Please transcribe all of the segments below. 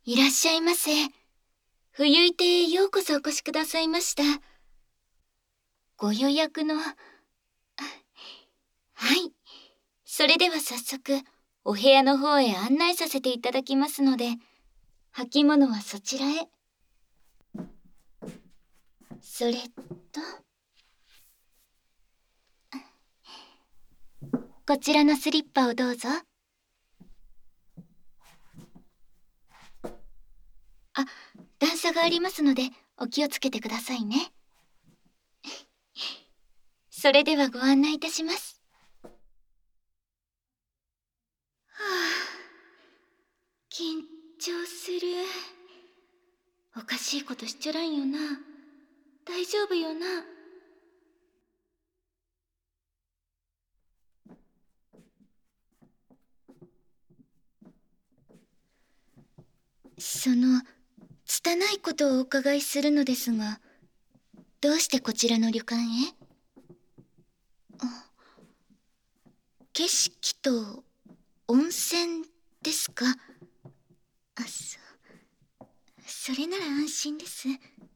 いらっしゃいませ。冬井邸へようこそお越しくださいました。ご予約の、はい。それでは早速、お部屋の方へ案内させていただきますので、履物はそちらへ。それと、こちらのスリッパをどうぞ。あ、段差がありますので、お気をつけてくださいね。それではご案内いたします。はあ、緊張する。おかしいことしちょらんよな。大丈夫よな。拙いことをお伺いするのですが、どうしてこちらの旅館へ？景色と温泉ですか？それなら安心です。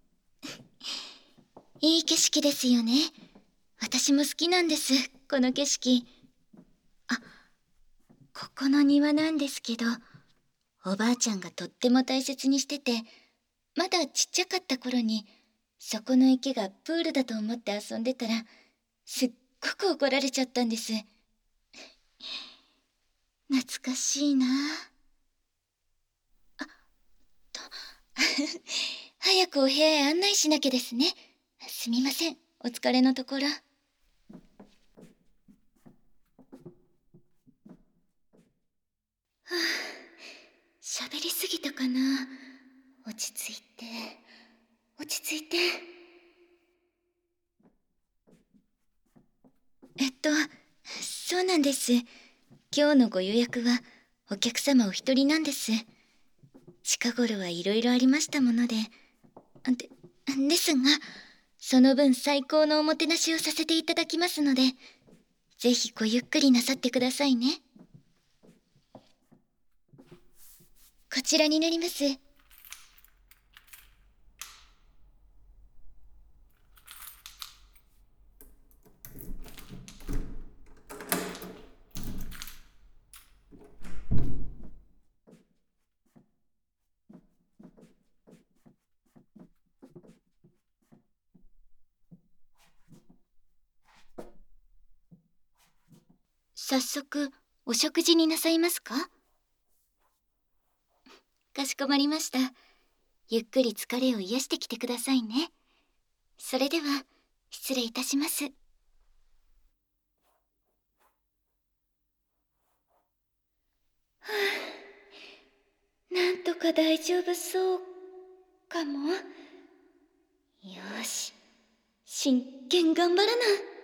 いい景色ですよね。私も好きなんです、この景色。あ、ここの庭なんですけど、おばあちゃんがとっても大切にしてて、まだちっちゃかった頃に、そこの池がプールだと思って遊んでたら、すっごく怒られちゃったんです。懐かしいな。と早くお部屋へ案内しなきゃですね。すみません、お疲れのところ。はあ、喋りすぎたかな。落ち着いて、落ち着いて。そうなんです。今日のご予約はお客様お一人なんです。近頃はいろいろありましたもので。ですが、その分最高のおもてなしをさせていただきますので、ぜひごゆっくりなさってくださいね。こちらになります。早速、お食事になさいますか？かしこまりました。ゆっくり疲れを癒してきてくださいね。それでは、失礼いたします。はあ、なんとか大丈夫そうかも。よし、真剣頑張らな。